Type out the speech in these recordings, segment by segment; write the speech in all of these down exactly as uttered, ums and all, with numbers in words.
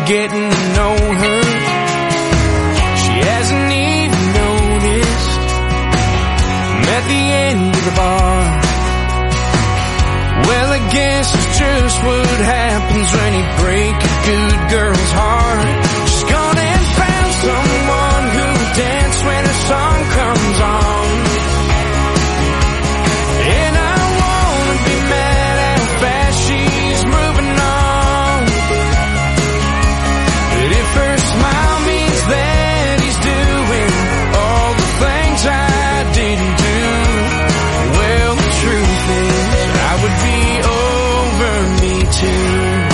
getting to know her. She hasn't even noticed. At the end of the bar. Well, I guess it's just what happens when you break a good girl's heart. She's gone and found someone who'll dance when her song comes on. And I wanna be mad how fast she's moving on. But if her smile means that he's doing all the things I didn't do, well, the truth is I would be over me too.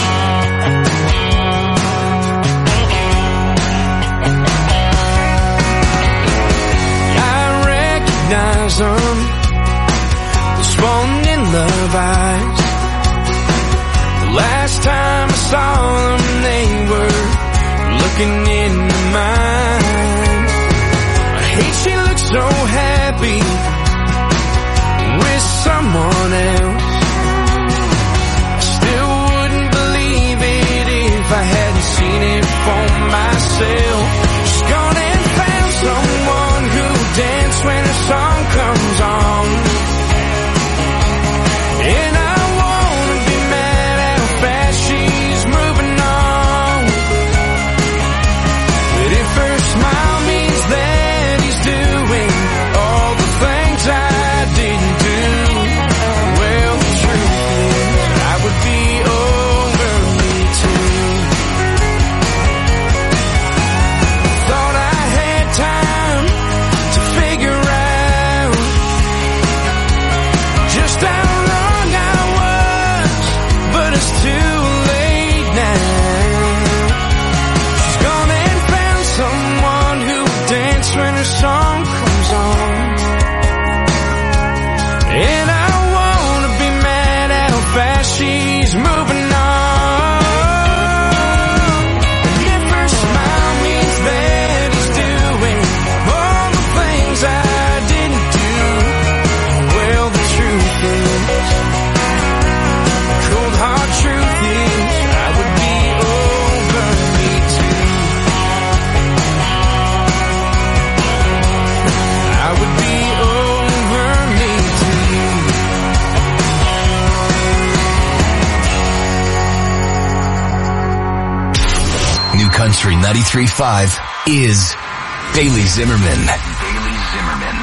I recognize them, those falling in love eyes. The last time I saw them, they were looking into mine. I hate she looks so happy with someone else. I still wouldn't believe it if I hadn't seen it for myself. She's gone and found someone who'll dance when her song comes on. And I wanna be mad how fast she's moving on. But if her smile means that he's doing all the things I didn't do, well, the truth is I would be over me too. Thought I had time to figure out just how wrong I was, but it's too late now. She's gone and found someone who'll dance when her song comes on. And I wanna be mad how fast she's moving on. And if her smile means that he's doing all the things I didn't do, well, the truth is, cold hard truth is, I would be over me too. I would be over me too. New Country ninety-three point five is Bailey Zimmerman. Bailey Zimmerman.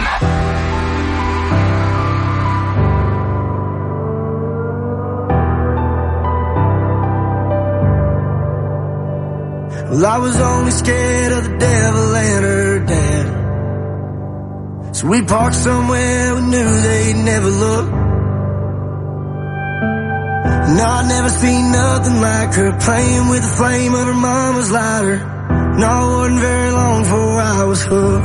Well, I was only scared of the devil and her dad, so we parked somewhere we knew they'd never look. No, I'd never seen nothing like her, playing with the flame of her mama's lighter. No, it wasn't very long before I was hooked.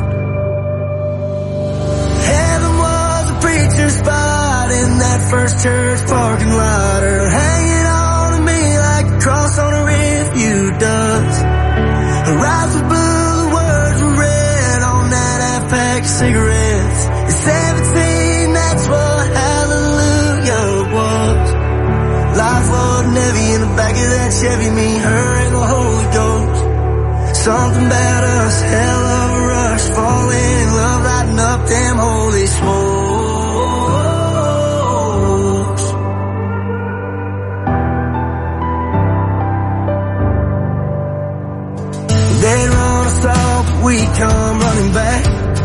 Heaven was a preacher's spot in that first church parking lot, her hanging on to me like a cross on a rearview does. Her eyes were blue, the words were red on that half-pack of cigarettes. At seventeen, that's what hallelujah was. Life wasn't heavy in the back of that Chevy, me, her, and the Holy Ghost. Something about us, hell of a rush, falling in love, lighting up them holy smokes. They'd run us off, but we come running back,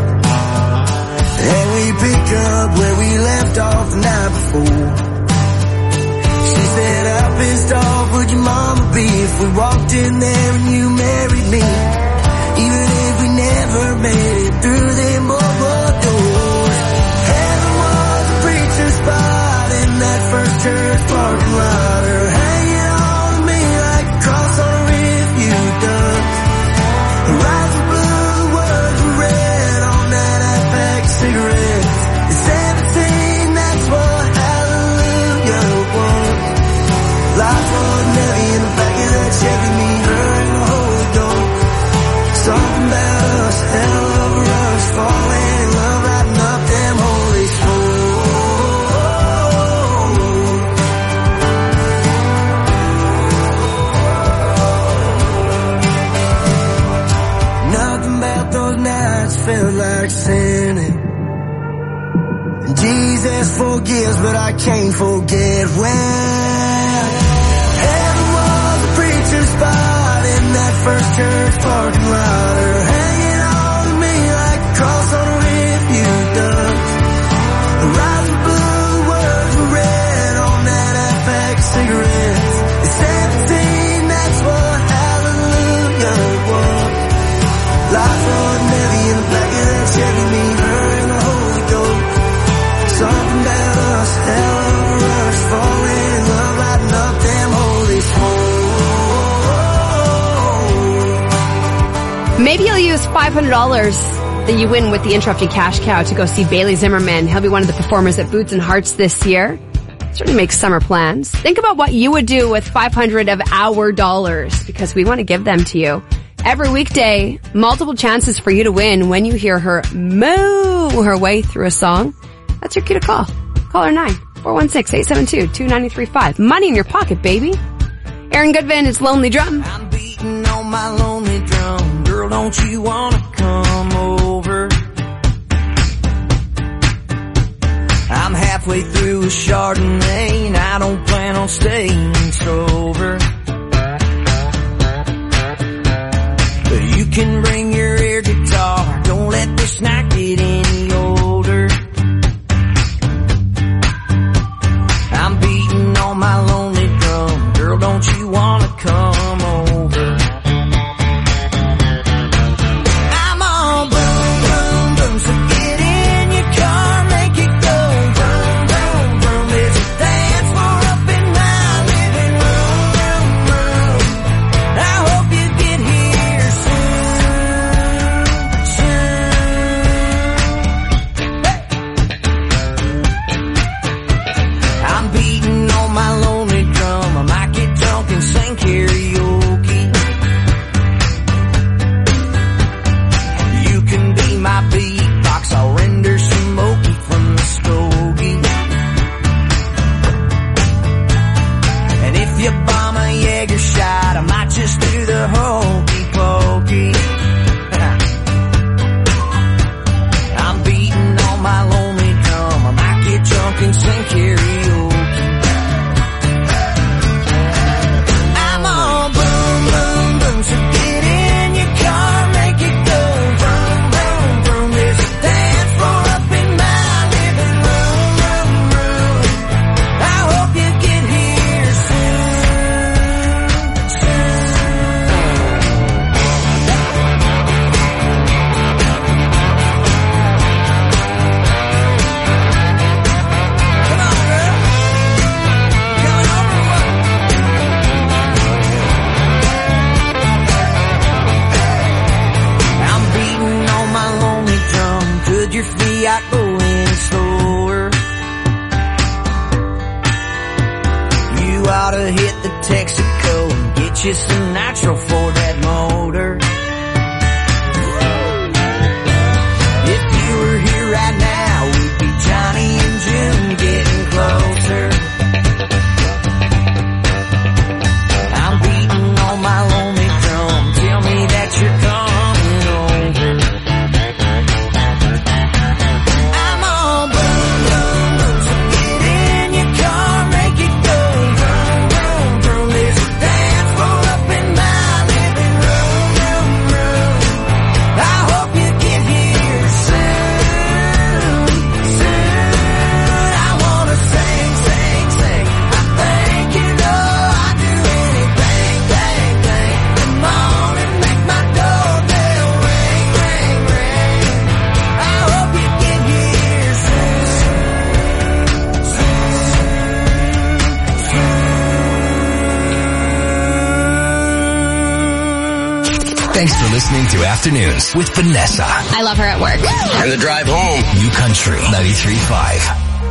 and we pick up where we left off the night before. She said, how pissed off would your mama be if we walked in there and you married me, even if we never made it through them boardwalk doors. Heaven was a preacher's spot in that first church parking lot, her hanging on to me like a cross on a rearview does. Her eyes were blue, the words were red on that half-pack of cigarettes. At seventeen, that's what hallelujah was. Life wasn't heavy in the back of that Chevy, me, her, and the Holy past forgives, but I can't forget when heaven was a preacher's spot in that first church parking lot, or hanging on to me like a cross on a refuge dust. The rising blue words were red on that F X cigarette. At seventeen, that's what hallelujah was. Life wasn't heavy in the back of that Chevy, me, her, and the Holy Ghost. Something about us, hell of a rush, falling in love, lighting up them holy smokes. Maybe you'll use five hundred dollars that you win with the Interrupted Cash Cow to go see Bailey Zimmerman. He'll be one of the performers at Boots and Hearts this year. Certainly make summer plans. Think about what you would do with five hundred of our dollars, because we want to give them to you. Every weekday, multiple chances for you to win when you hear her moo her way through a song. That's your cue to call. Call her nine four one six, eight seven two, two nine three five. Money in your pocket, baby. Aaron Goodvin, it's Lonely Drum. I'm beating on my lonely drum. Girl, don't you wanna come over? I'm halfway through a Chardonnay and I don't plan on staying sober. But you can bring your air guitar. Don't let this night get any older. I'm beating on my lonely drum. Girl, don't you wanna come over? I'm all boom, boom, boom. So get in your car, make it go boom, boom, boom. There's a dance floor up in my living room, room, room. I hope you get here soon, soon. Hey. I'm beating on my lonely drum. I might get drunk and sing karaoke. You can be my beatbox. I'll render some Moki from the stogie. And if you bomb a Jaeger shot, I might just do the hokey pokey. I'm beating on my lonely drum. I might get drunk and sing karaoke. I'm all boom, boom, boom. So get in your car, make it go vroom, vroom, vroom. There's a dance floor up in my living room, room, room. I hope you get here soon, soon. Come on, girl. Coming over what? I'm beating on my lonely drum. Could your Fiat go any slower? You ought to hit the Texaco and get you some nitro for that motor. If you were here right now, we'd be Johnny and June getting closer. I'm beating on my lonely drum. Tell me that you're coming over. I'm all boom, boom, boom. So get in your car, make it go vroom, vroom, vroom. There's a dance floor up in my living room, room, room. I hope you get here soon, soon. I wanna sing, sing, sing. I think you know I'd do anything, thing, thing. Come on and make my doorbell ring, ring, ring. I hope you get here soon, soon, soon. Thanks for listening to Afternoons with Vanessa. I love her at work. And the drive home. New Country ninety-three point five.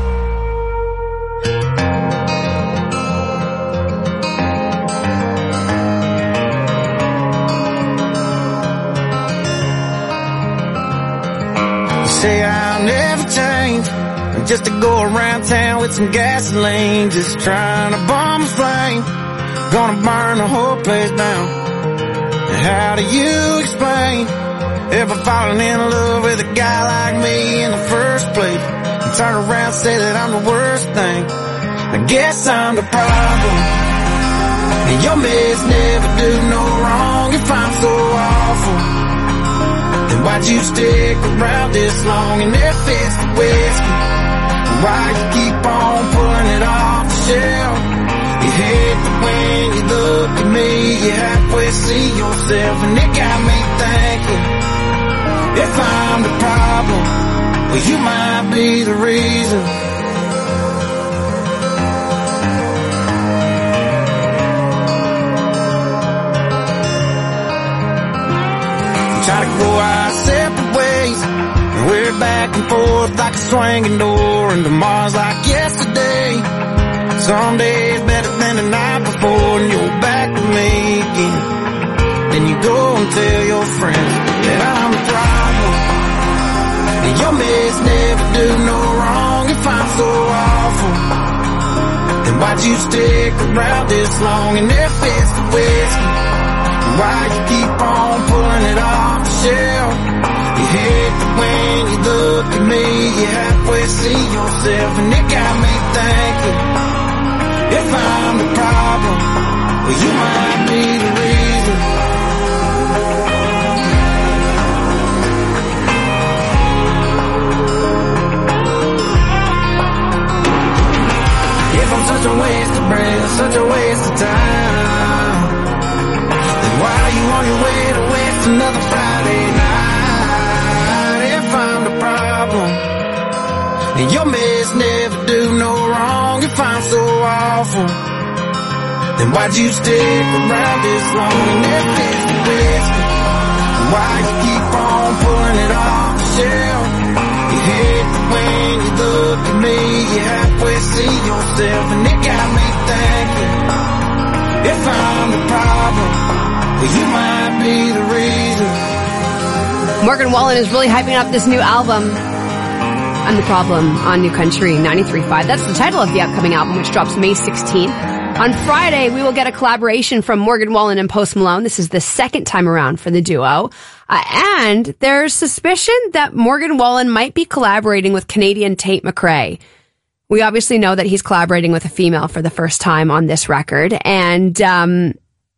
Say I'll never change, just to go around town with some gasoline, just trying to bomb a flame, gonna burn the whole place down. How do you explain ever falling in love with a guy like me in the first place? and turn around and say that I'm the worst thing. I guess I'm the problem. And your meds never do no wrong. If I'm so awful, then why'd you stick around this long in their fist of whiskey? Why you keep on pulling it off the shelf? You hate that when you look at me, you halfway see yourself, and it got me thinking, if I'm the problem, well, you might be the reason. We try to go our separate ways, and we're back and forth like a swinging door, and tomorrow's like yesterday. Some days better than the night before, and you're back with me again. Then you go and tell your friends that I'm the problem. And your meds never do no wrong. If I'm so awful, then why'd you stick around this long in their fist of whiskey? And why you keep on pulling it off the shelf? You hate that when you look at me, you halfway see yourself, and it got me thinking, if I'm the problem, well, you might be the reason. If I'm such a waste of breath, such a waste of time, then why are you on your way to waste another Friday night? If I'm the problem, and your meds never do no wrong. If I'm so awful, then why'd you stick around this long and their fist of whiskey? Why you keep on pulling it off the shelf? You hate that when you look at me, you halfway see yourself, and it got me thinking, if I'm the problem, well, you might be the reason. Morgan Wallen is really hyping up this new album, I'm the Problem, on New Country ninety-three point five. That's the title of the upcoming album, which drops May sixteenth. On Friday, we will get a collaboration from Morgan Wallen and Post Malone. This is the second time around for the duo. Uh, and there's suspicion that Morgan Wallen might be collaborating with Canadian Tate McRae. We obviously know that he's collaborating with a female for the first time on this record. And um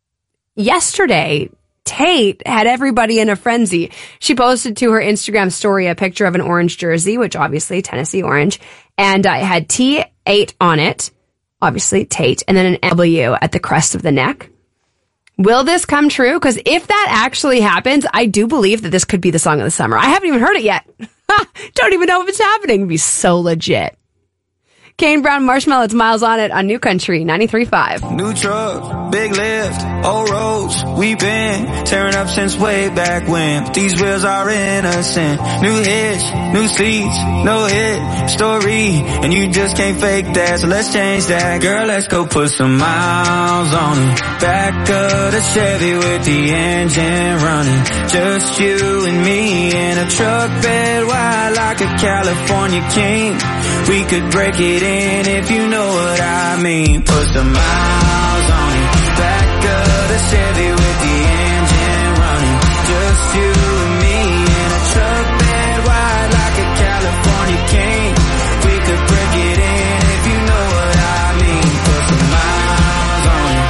yesterday, Tate had everybody in a frenzy. She posted to her Instagram story a picture of an orange jersey, which obviously Tennessee orange, and uh, it had T eight on it, obviously Tate, and then an W at the crest of the neck. Will this come true? Because if that actually happens, I do believe that this could be the song of the summer. I haven't even heard it yet. Don't even know if it's happening. It'd be so legit. Kane Brown Marshmallow, it's Miles on It on New Country ninety-three point five. New truck, big lift, old roads, we've been tearing up since way back when. These wheels are innocent. New hitch, new seats, no hit story, and you just can't fake that, so let's change that. Girl, let's go put some miles on it. Back of the Chevy with the engine running. Just you and me in a truck bed wide like a California king. We could break it in if you know what I mean. Put some miles on it. Back of the Chevy with the engine running. Just you and me in a truck bed wide like a California king. We could break it in if you know what I mean. Put some miles on it.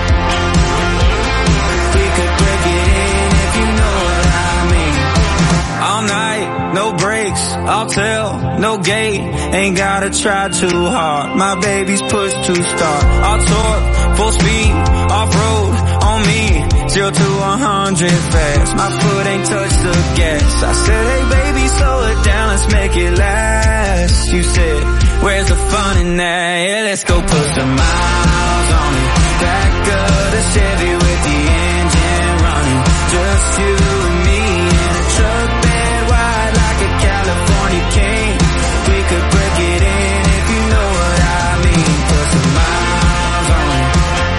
We could break it in if you know what I mean. All night, no breaks, I'll tell, no gate. Ain't gotta try too hard, my baby's push to start. I'll torque, full speed, off-road, on me, zero to a hundred fast. My foot ain't touched the gas. I said, hey baby, slow it down, let's make it last. You said, where's the fun in that? Yeah, let's go put some miles on it. Back of the Chevy with the engine running. Just you and me in a truck bed wide like a California king. We could break it in if you know what I mean. Put some miles on it.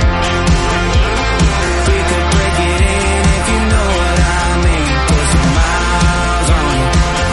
We could break it in if you know what I mean. Put some miles on it.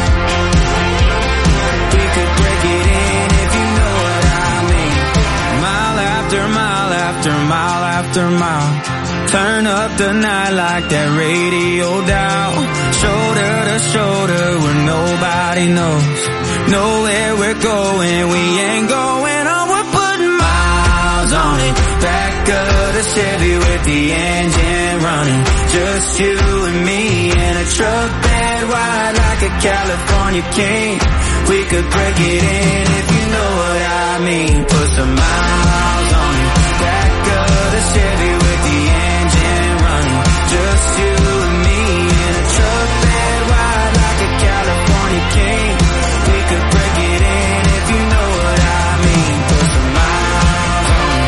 We could break it in if you know what I mean. Mile after mile after mile after mile. Turn up the night like that radio dial. Shoulder to shoulder where nobody knows. know where we're going. We ain't going on, we're putting miles on it. Back of the Chevy with the engine running. Just you and me in a truck bed wide like a California king. We could break it in if you know what I mean. Put some miles on it. Back of the Chevy with the engine running. Just you and me in a truck bed wide like a California king. We could break it in if you know what I mean. Put some miles on it.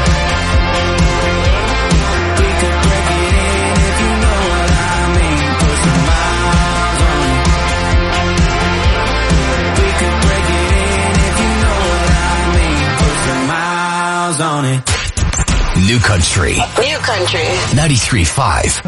We could break it in if you know what I mean. Put some miles on it. We could break it in if you know what I mean. Put some miles on it. New Country. New Country. ninety-three point five.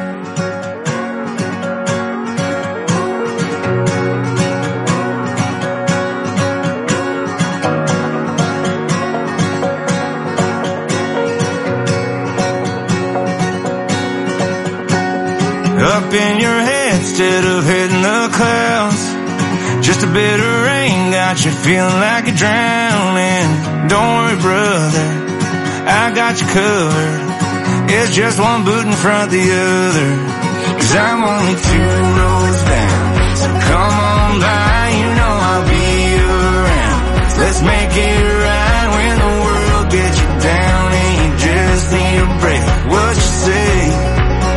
Up in your head instead of hitting the clouds. Just a bit of rain got you feeling like you're drowning. Don't worry, brother, I got you covered. It's just one boot in front of the other. Cause I'm only two rows down. So come on by, you know I'll be around. Let's make it right when the world gets you down and you just need a break. What you say?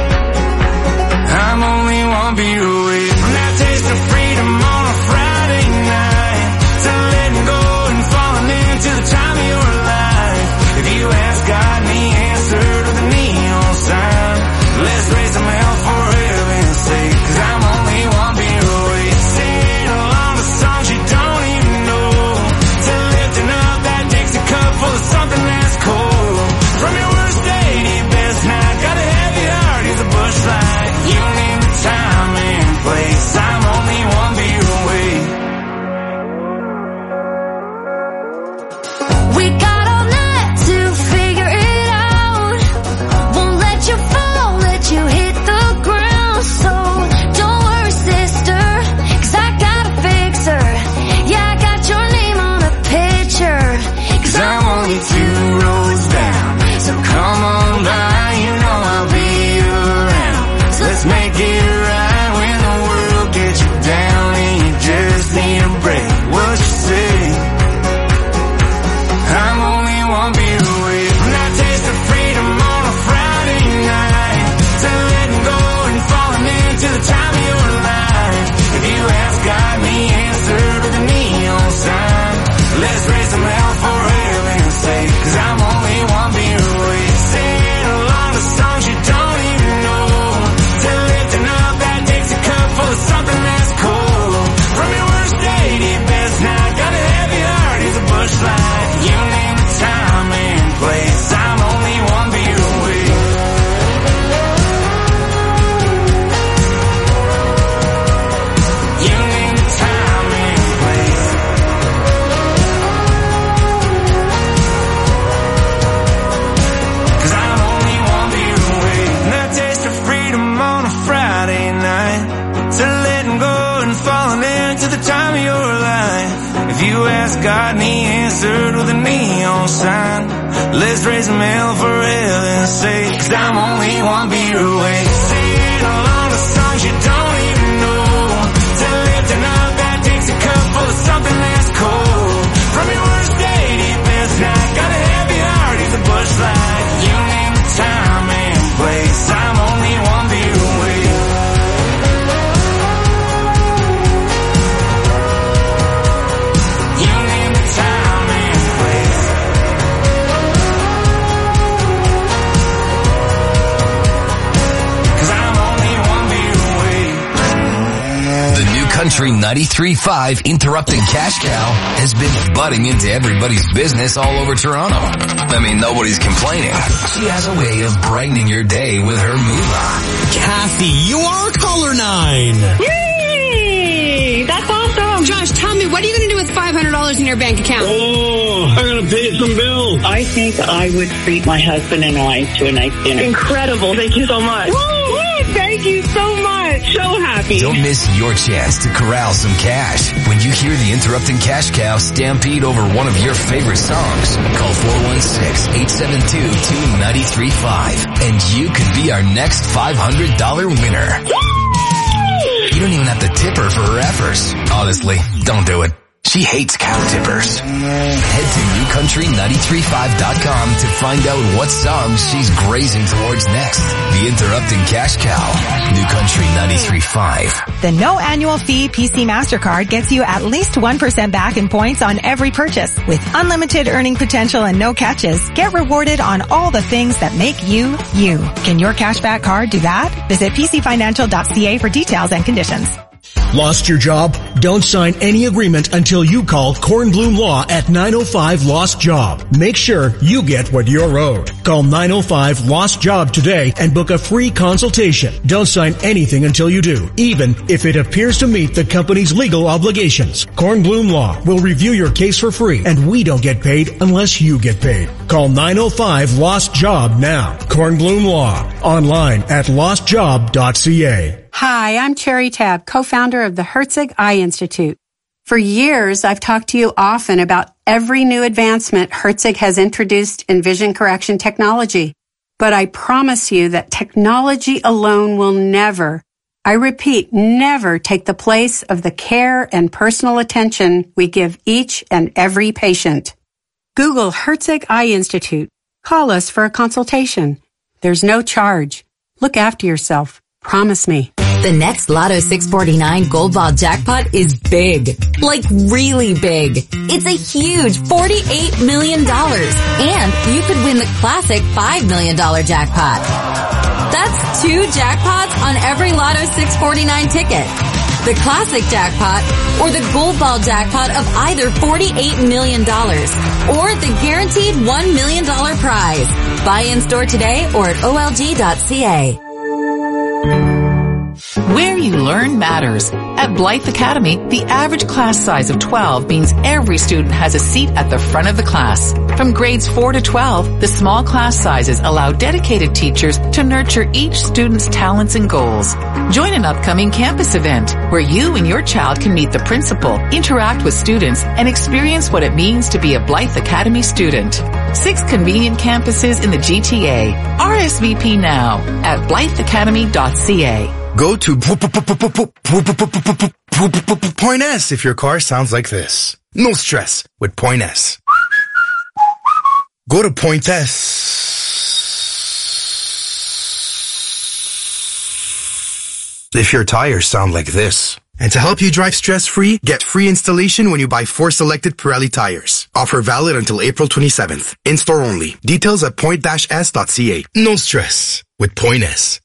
I'm only one beer away from that taste of freedom on a Friday night. To letting go and falling into the time of your life. If you ask God and He answered with a neon sign, let's raise some hell for heaven's sake. Cause I'm only one beer away. Singing along to songs you don't even know. To lifting up that Dixie cup full of something that's cold. From your worst day to your best night. Got a heavy heart, he's a bush light. You name the time and place. I'm only one beer away. We got all night to figure it out. Won't let you fall, let you hit the ground. So don't worry, sister, cause I got a fixer. Yeah, I got your name on a picture. Cause I'm only two rows down. So come on by, you know I'll be around. So let's make it right when the world gets you down and you just need a break. What you say? I'm only one beer away from that taste of freedom on a Friday night. To letting go and falling into the time of your life. If you ask God and He answered with a neon sign, let's raise some hell for heaven's sake. Cause I'm only one beer away. Singing along to songs you don't even know. To lifting up that Dixie cup full of something that's cold. From your worst day to your best night. Got a heavy heart, he's a bush light. You name the time and place. I'm only one beer away. You name the time and place. Cause I'm only one beer away. And that taste of freedom on a Friday night. To letting go and falling into the time of your life. If you ask God and He answered with a neon sign, let's raise some hell for heaven's sake. Cause I'm only one beer away. Singing along to songs you don't even know. To lifting up that Dixie cup full of something that's cold. From your worst day to your best night. Got a heavy heart, he's a bush light. You name the time and place. I'm only one beer away. You name the time and place. Cause I'm only one beer away. The New Country ninety-three point five Interrupting Cash Cow has been butting into everybody's business all over Toronto. I mean, nobody's complaining. She has a way of brightening your day with her moolah. Kathy, you are color nine. Yay! That's awesome. Josh, tell me, what are you going to do with five hundred dollars in your bank account? Oh, I'm going to pay some bills. I think I would treat my husband and I to a nice dinner. Incredible. Thank you so much. Woo-hoo! Thank you so much. So happy. Don't miss your chance to corral some cash when you hear the Interrupting Cash Cow stampede over one of your favorite songs. Call four one six, eight seven two, two nine three five and you could be our next five hundred dollars winner. You don't even have to tip her for her efforts. Honestly, don't do it. She hates cow tippers. Head to new country nine three five dot com to find out what songs she's grazing towards next. The Interrupting Cash Cow. New Country nine three five. The no annual fee P C MasterCard gets you at least one percent back in points on every purchase. With unlimited earning potential and no catches, get rewarded on all the things that make you, you. Can your cashback card do that? Visit p c financial dot c a for details and conditions. Lost your job? Don't sign any agreement until you call Kornblum Law at nine oh five Lost Job. Make sure you get what you're owed. Call nine oh five Lost Job today and book a free consultation. Don't sign anything until you do, even if it appears to meet the company's legal obligations. Kornblum Law will review your case for free, and we don't get paid unless you get paid. Call nine oh five Lost Job now. Kornblum Law. Online at lost job dot c a. Hi, I'm Cherry Tabb, co-founder of the Herzig Eye Institute. For years, I've talked to you often about every new advancement Herzig has introduced in vision correction technology. But I promise you that technology alone will never, I repeat, never take the place of the care and personal attention we give each and every patient. Google Herzig Eye Institute. Call us for a consultation. There's no charge. Look after yourself. Promise me. The next Lotto six forty-nine Gold Ball jackpot is big. Like really big. It's a huge forty-eight million dollars. And you could win the classic five million dollars jackpot. That's two jackpots on every Lotto six forty-nine ticket. The classic jackpot or the Gold Ball jackpot of either forty-eight million dollars or the guaranteed one million dollars prize. Buy in store today or at o l g dot c a. Where you learn matters. At Blythe Academy, the average class size of twelve means every student has a seat at the front of the class. From grades four to twelve, the small class sizes allow dedicated teachers to nurture each student's talents and goals. Join an upcoming campus event where you and your child can meet the principal, interact with students, and experience what it means to be a Blythe Academy student. Six convenient campuses in the G T A. R S V P now at blythe academy dot c a. Go to Point S if your car sounds like this. No stress with Point S. Go to Point S if your tires sound like this. And to help you drive stress-free, get free installation when you buy four selected Pirelli tires. Offer valid until April twenty-seventh. In-store only. Details at point s dot c a. No stress with Point S.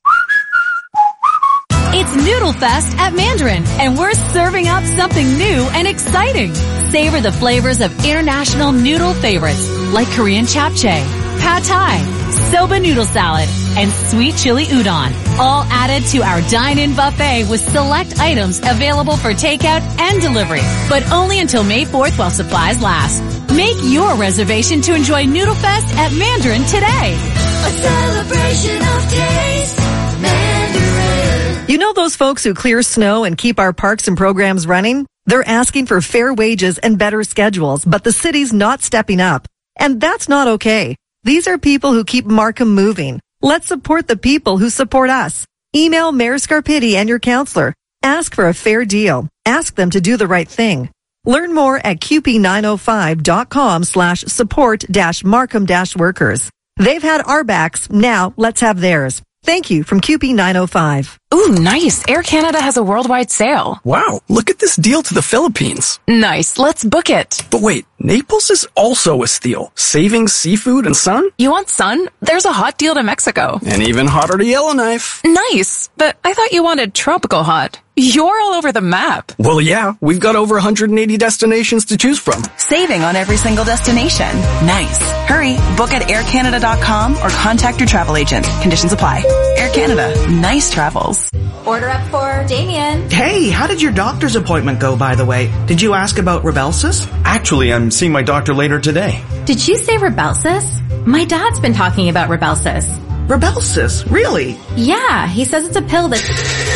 It's Noodle Fest at Mandarin, and we're serving up something new and exciting. Savor the flavors of international noodle favorites like Korean japchae, pad thai, soba noodle salad, and sweet chili udon, all added to our dine-in buffet with select items available for takeout and delivery, but only until May fourth while supplies last. Make your reservation to enjoy Noodle Fest at Mandarin today. A celebration of taste, Mandarin. You know those folks who clear snow and keep our parks and programs running? They're asking for fair wages and better schedules, but the city's not stepping up. And that's not okay. These are people who keep Markham moving. Let's support the people who support us. Email Mayor Scarpitti and your counselor. Ask for a fair deal. Ask them to do the right thing. Learn more at q p nine oh five dot com slash support dash Markham dash workers. They've had our backs. Now let's have theirs. Thank you from Q P nine oh five. Ooh, nice. Air Canada has a worldwide sale. Wow, look at this deal to the Philippines. Nice, let's book it. But wait, Naples is also a steal. Saving seafood and sun? You want sun? There's a hot deal to Mexico. And even hotter to Yellowknife. Nice, but I thought you wanted tropical hot. You're all over the map. Well, yeah, we've got over one hundred eighty destinations to choose from. Saving on every single destination. Nice. Hurry, book at air canada dot com or contact your travel agent. Conditions apply. Air Canada. Nice travels. Plus. Order up for Damien. Hey, how did your doctor's appointment go, by the way? Did you ask about Rybelsus? Actually, I'm seeing my doctor later today. Did you say Rybelsus? My dad's been talking about Rybelsus. Rybelsus? Really? Yeah, he says it's a pill that...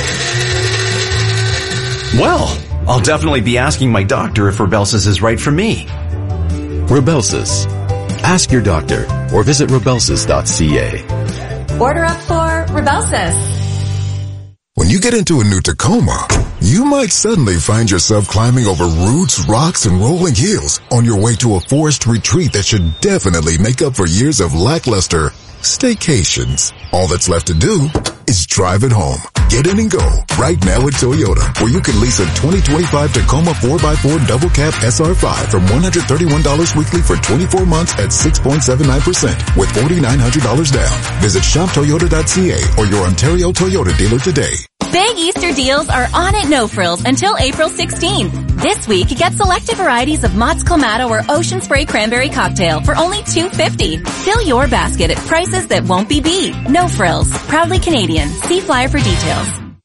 Well, I'll definitely be asking my doctor if Rybelsus is right for me. Rybelsus. Ask your doctor or visit rybelsus dot c a. Order up for Rybelsus. When you get into a new Tacoma, you might suddenly find yourself climbing over roots, rocks, and rolling hills on your way to a forest retreat that should definitely make up for years of lackluster staycations. All that's left to do is drive it home. Get in and go right now at Toyota, where you can lease a twenty twenty-five Tacoma four by four double cab S R five from one hundred thirty-one dollars weekly for twenty-four months at six point seven nine percent with four thousand nine hundred dollars down. Visit shop toyota dot c a or your Ontario Toyota dealer today. Big Easter deals are on at No Frills until April sixteenth. This week, get selected varieties of Mott's Clamato or Ocean Spray Cranberry Cocktail for only two dollars and fifty cents. Fill your basket at prices that won't be beat. No Frills. Proudly Canadian. See flyer for details.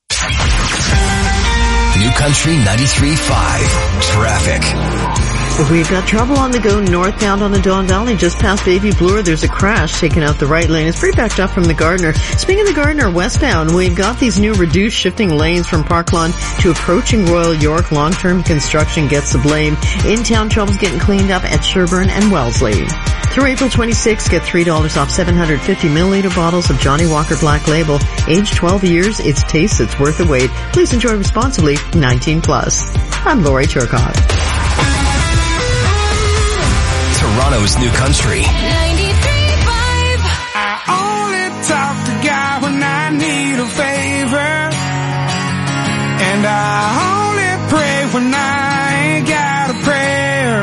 New Country ninety-three point five. Traffic. We've got trouble on the go northbound on the Don Valley, just past Baby Bloor. There's a crash taking out the right lane. It's pretty backed up from the Gardner. Speaking of the Gardner westbound, we've got these new reduced shifting lanes from Parklawn to approaching Royal York. Long-term construction gets the blame. In-town trouble's getting cleaned up at Sherburne and Wellesley. Through April twenty-sixth, get three dollars off seven hundred fifty milliliter bottles of Johnny Walker Black Label. Age twelve years, it's taste that's worth the wait. Please enjoy responsibly, nineteen plus. I'm Lori Turcotte. Toronto's New Country. ninety-three point five. I only talk to God when I need a favor. And I only pray when I ain't got a prayer.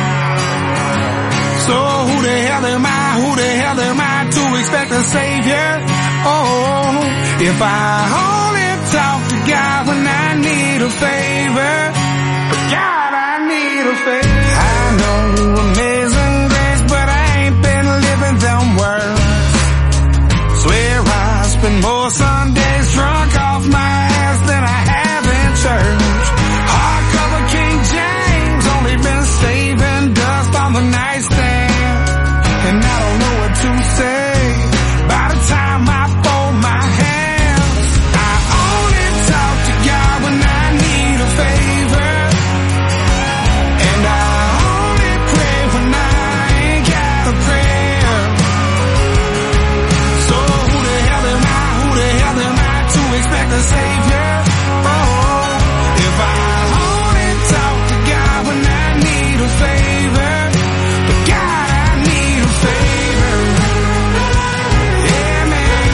So who the hell am I? Who the hell am I to expect a savior? Oh, if I only talk to God when I need a favor. But God, I need a favor. I know amazing grace, but I ain't been living them words. Swear I spend more Sundays drunk off my ass than I have in church. Hardcover King James, only been saving dust on the nightstand. And I don't know what to say by the time I fold my hands. I only talk to God when I need a favor. And I only pray when I ain't got a prayer. So who the hell am I? Who the hell am I to expect a savior? Oh, if I only talk to God when I need a favor. But God, I need a favor. Yeah, man.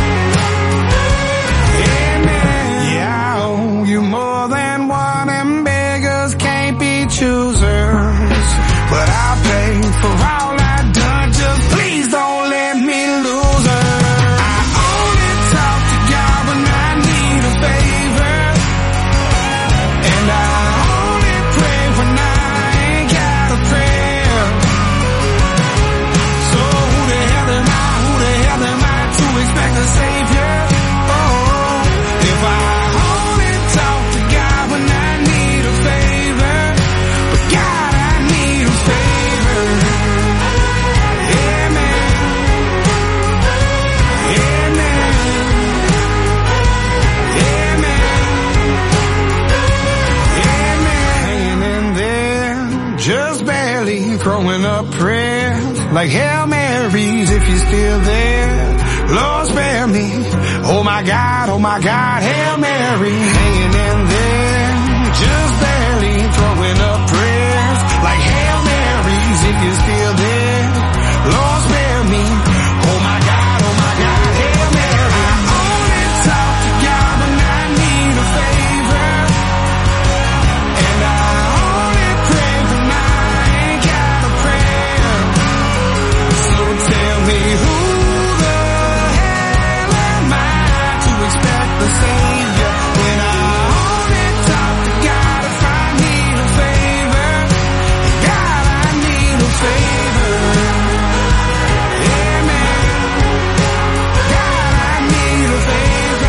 Yeah, man. Yeah, I owe you more than one, and beggars can't be choosers. But I'll pay for all I've done, just please don't let me lose her. I only talk to God when I need a favor. And I only pray when I ain't got a prayer. So who the hell am I? Who the hell am I to expect a savior? Oh, if I only talk to God when I need a favor. But God, I need a favor. Yeah, man. Yeah, man. Yeah, man. Yeah, man. Hanging in there, just barely throwing up prayers like Hail Marys if you're still there. Lord, spare me. Oh my God, oh my God, Hail Mary. Hanging in there, just barely throwing up prayers like Hail Marys if you're still there. Lord, spare me. Oh my God, oh my God, Hail Mary. I only talk to God when I need a favor. And I only pray when I ain't got a prayer. So tell me who the hell am I to expect the savior when I only talk to God if I need a favor. God, I need a favor.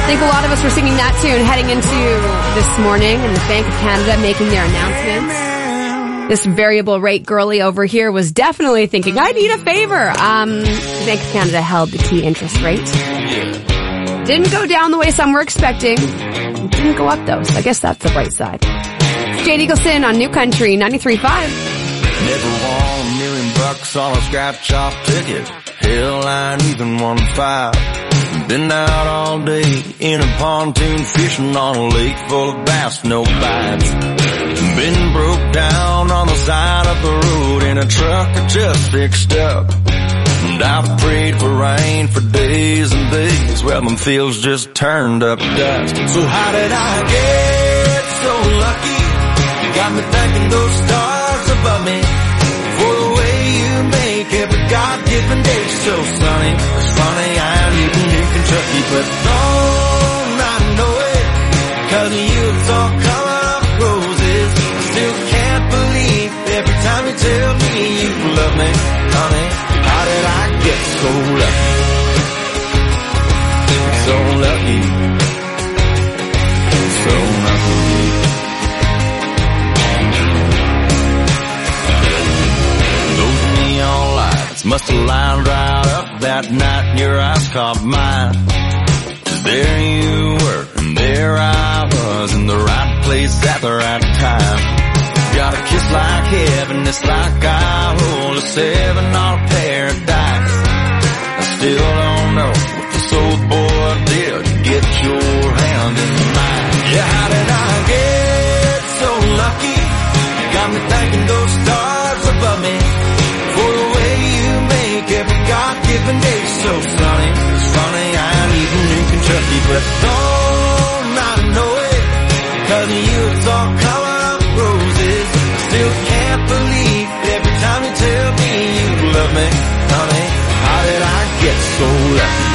think a lot of us were singing that tune heading into this morning, and the Bank of Canada making their announcements. This variable rate girly over here was definitely thinking, I need a favor. Um, the Bank of Canada held the key interest rate. Didn't go down the way some were expecting. It didn't go up though, so I guess that's the bright side. Jade Eagleson on New Country ninety-three point five. Never won a million bucks on a scratch-off ticket. Hell, I ain't even won five. Been out all day in a pontoon fishing on a lake full of bass, no bites. Been broke down on the side of the road in a truck I just fixed up. And I've prayed for rain for days and days. Well, them fields just turned up dust. So how did I get so lucky? You got me thanking those stars above me for the way you make every God-given day so sunny. It's funny, I'm living in Kentucky, but don't I know it? Cause you, it's all coming up roses. I still can't believe every time you tell me you love me, honey. How did I get so lucky? So lucky. So lucky. Those neon lights must have lined right up that night and your eyes caught mine. Cause there you were and there I was in the right place at the right time. Got a kiss like heaven, it's like I hold a seven on a paradise. I still don't know what this old boy did to get your hand in mine. Yeah, how did I get so lucky? You got me thanking those stars above me for the way you make every God-given day so sunny. It's funny, I'm even in Kentucky, but don't I know it? Cause you, it's all coming up roses. Still can't believe every time you tell me you love me, honey. How did I get so lucky?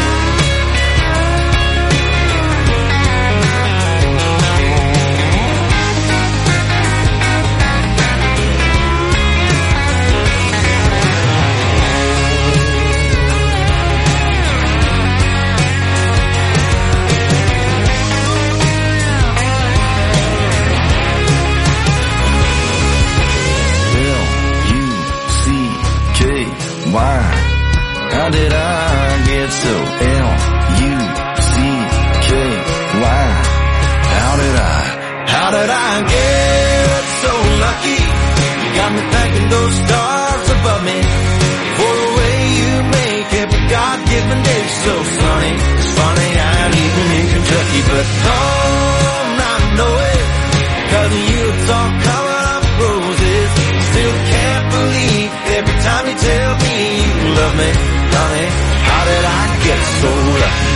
Why? How did I get so L U C K Y? How did I, how did I get so lucky? You got me thanking those stars above me for the way you make every God-given day so sunny. It's funny, I'm even in Kentucky, but don't I know it? Cause of you, it's all coming up roses. Still can't believe every time you tell me you love me, honey. How did I get so lucky?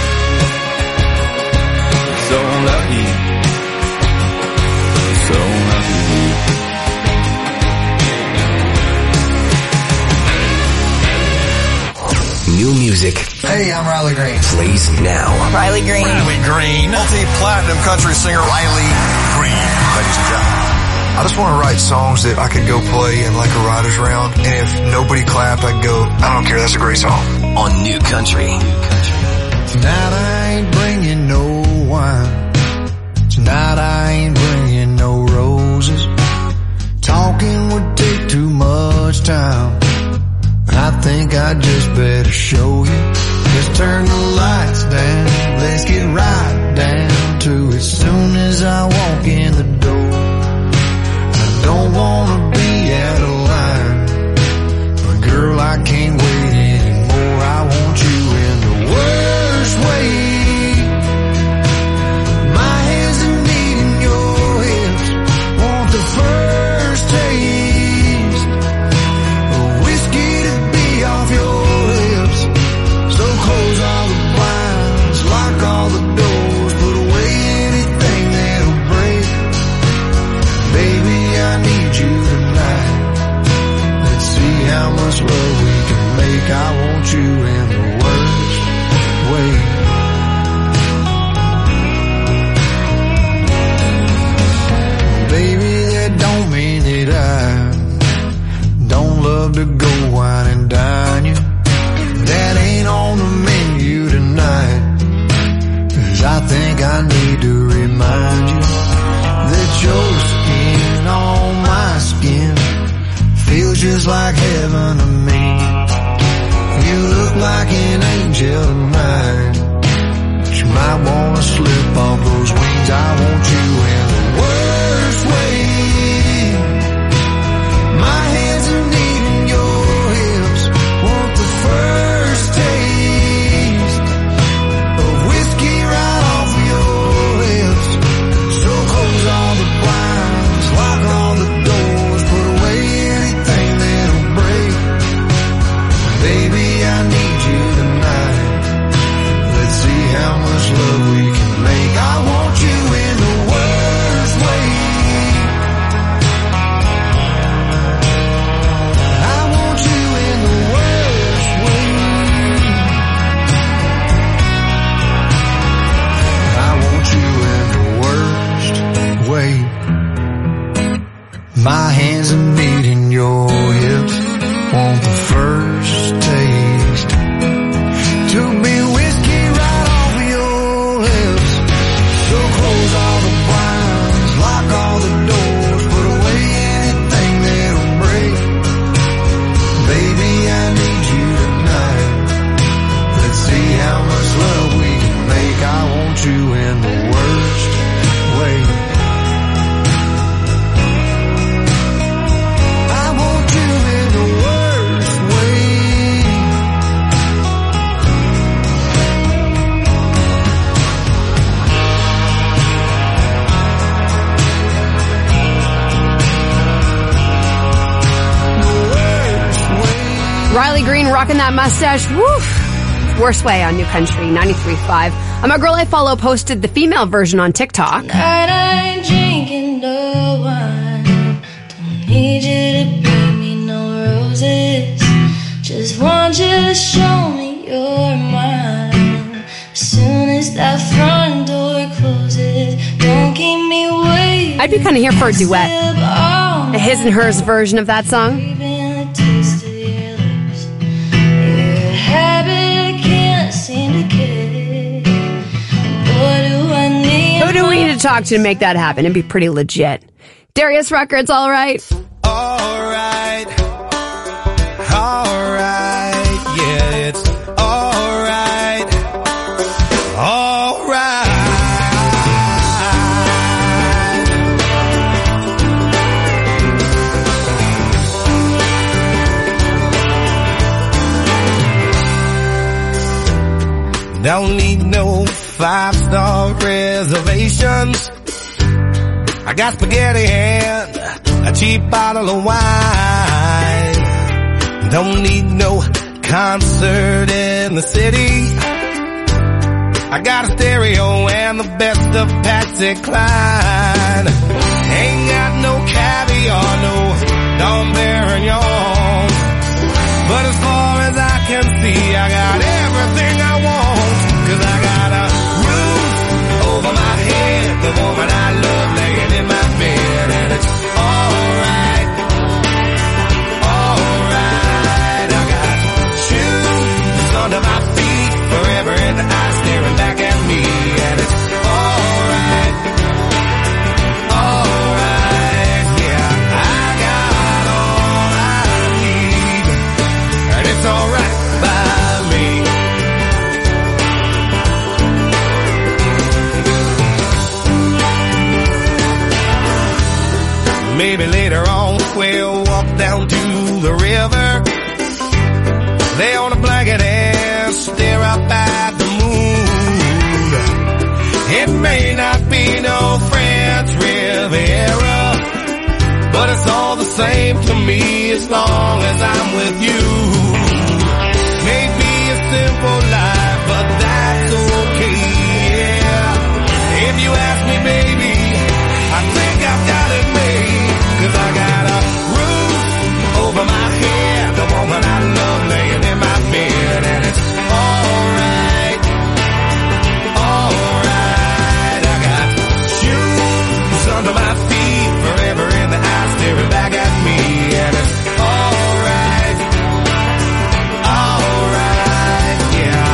So lucky. So lucky. New music. Hey, I'm Riley Green. Plays now. Riley Green. Riley Green. Multi-platinum country singer Riley Green. Ladies and gentlemen. I just want to write songs that I could go play in like a writer's round. And if nobody clapped, I'd go, I don't care, that's a great song. On New Country. Tonight I ain't bringing no wine. Tonight I ain't bringing no roses. Talking would take too much time. I think I just better show you. Let's turn the lights down. Let's get right down to it. Soon as I walk in the door, don't wanna be out of line, but girl, I can't wait anymore. I want you in the worst way. My hands are needing your hips. Want the first taste of whiskey to be off your lips. So close all the blinds, lock all the doors, put away anything that'll break need you tonight. But you might wanna slip off those wings. I want you in the worst way. My hands are needing your hips. Want the first taste of whiskey right off your lips. So close all the blinds, lock all the doors, put away anything that'll break. Baby, I need you tonight. Let's see how much love we can make. I want you in the worst way. I want you in the worst way. I want you in the worst way. My hands are meeting your hips. Want the first taste to be whiskey right off your lips. So close all the blinds, lock all the doors, put away anything that'll break. Baby, I need you tonight. Let's see how much love we can make. I want you in the worst way. I want you in the worst way. Riley Green rocking that mustache. Woof. Worst way on New Country ninety-three point five. I'm a girl I follow posted the female version on TikTok. Tonight I ain't drinking no wine. Don't need you to bring me no roses. Just want you to show me you're mine. As soon as that front door closes, don't keep me waiting. I'd be kind of here for a duet. A his and hers version of that song. Habit I can't seem to get. What do I need? Who do we need to talk to to make that happen? It'd be pretty legit. Darius Rucker, all right. Alright, alright, yeah, it's alright, alright. Don't need no five-star reservations. I got spaghetti and a cheap bottle of wine. Don't need no concert in the city. I got a stereo and the best of Patsy Cline. Ain't got no caviar, no Dom Perignon. But as far as I can see, I got everything I want. Cause I got a roof over my head, the woman I love laying in my bed, and it's alright, alright. I got shoes under my feet, forever in the eyes staring back at me, and it's alright, alright. Yeah, I got all I need, and it's alright by me. Maybe later on we'll walk down to the river, lay on a blanket and stare up at the moon. It may not be no French Riviera, but it's all the same to me as long as I'm with you. Maybe a simple life, but that's okay, yeah. If you ask me, baby, I think I've got it made. Cause I got a roof over my head, the woman I love laying in my bed, and it's alright, alright. I got shoes under my feet, forever in the eyes staring back at me, and it's alright, alright, yeah.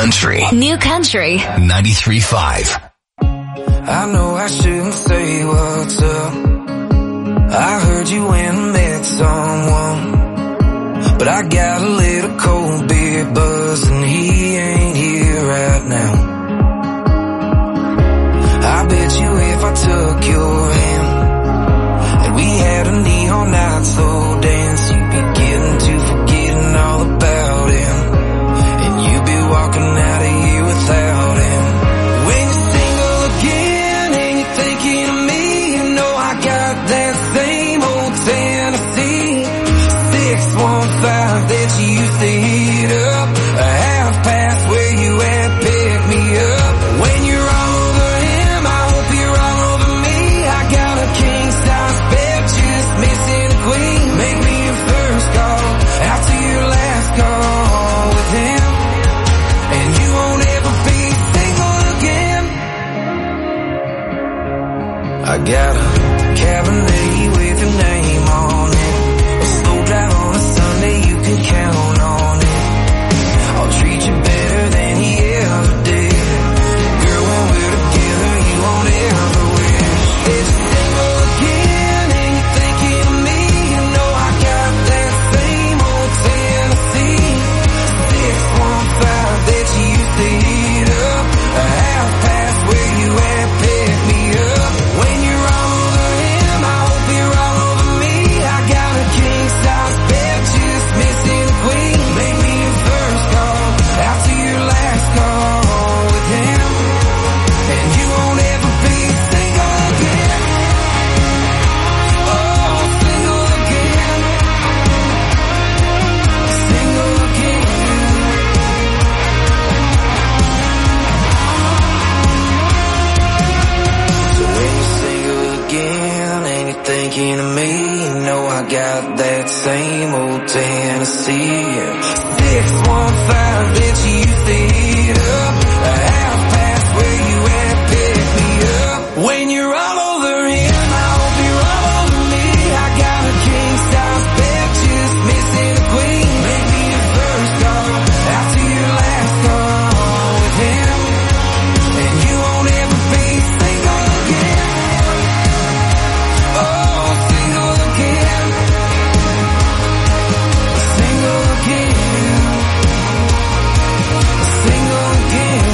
Country. New Country. ninety-three point five. I know I shouldn't say what's up. I heard you went and met someone, but I got a little cold beer buzz and he ain't here right now. I bet you if I took your hand and we had a neon night slow dance, you'd be getting to forgetting all about him, and you'd be walking out of here without him. When you're single again and you're thinking of me, you know I got that same old Tennessee six one five that you used to heat up, a half past where you at, pick me up. When you're all over him, I hope you're all over me. I got a king size bed, just missing a queen. Make me your first call after your last call with him, and you won't ever be single again. I got a Cabernet with your name on it, a slow drive on a Sunday, you can count on it. I'll treat you better than he ever did. Girl, when we're together, you won't ever wish that you're single again and you're thinking of me. You know I got that same old Tennessee six one five that you used to heat up, a half past where you at, pick me up. When you're all over him, I hope you're all over me. I got a king size bed, just missing a queen. Make me your first call after your last call with him, and you won't ever be single again. Oh, single again, single again. So when you're single again and you're thinking of me, you know I got that same old Tennessee six one five that you used to heat up, a half past where you at, pick me up. When you're all over him, I hope you're all over me. I got a king size bed, just missing a queen. Make me your first call after your last call with him, and you won't ever be single again. Oh, single again, single again, single again.